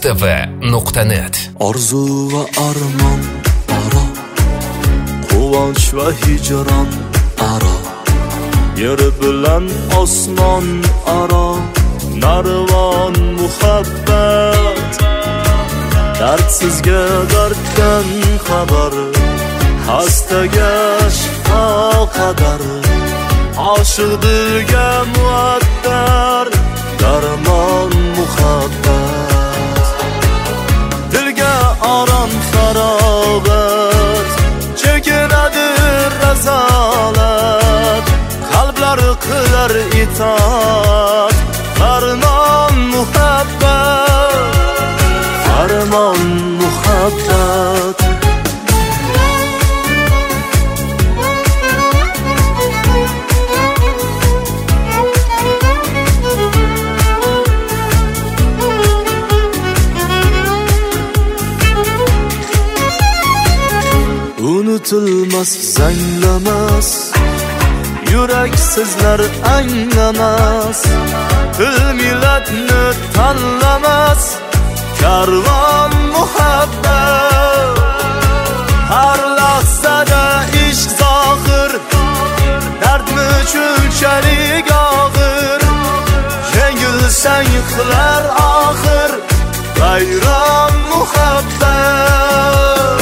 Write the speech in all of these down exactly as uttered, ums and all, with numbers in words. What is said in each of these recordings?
t v nuqta net. Orzu va armon aro, quvonch va hijron aro, yer bilan osmon aro, narvon muhabbat. Dardsizga darddan xabar, hastaga shifo qadar, oshiq dilga muattar, darmon muhabbat. Dilga orom farog'at, chekinadi razolat, qalblar qilar itoat, farmon muhabbat, farmon muhabbat. Unutilmas zanglamas, yurak sizlar anglamas, til millatni tanlamas, karvon muhabbat. Har lahzada ishq zohir, dardmi shunchalik og'ir, yengilsang qilar oxir, bayram muhabbat.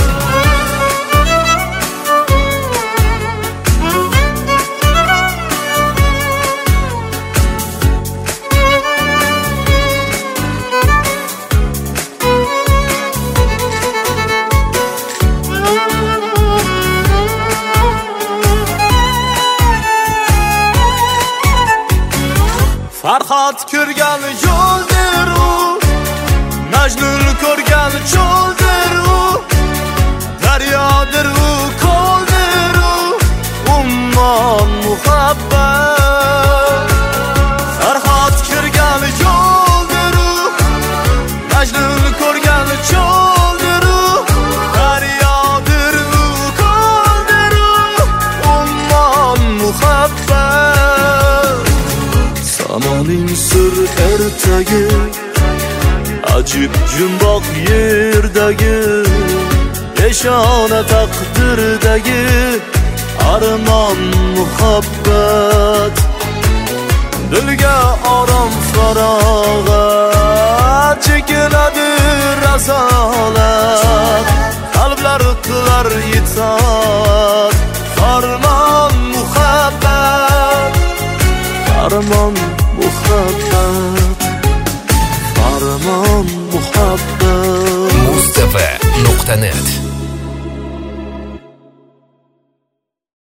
Farhod ko'rgan yo'ldir u, Majnun ko'rgan cho'ldir u, daryodir u, ko'ldir u, ummon muhabbat. Farhod ko'rgan yo'ldir u, Majnun ko'rgan cho'ldir u, daryodir u, ko'ldir u, ummon muhabbat. Zamoning sir ertagi, ajib jumboq yerdagi, peshona taqdirdagi, armon muhabbat. Dilga orom farog'at, chekinadi razolat, qalblar qilar itoat, farmon muhabbat, farmon muhabbat.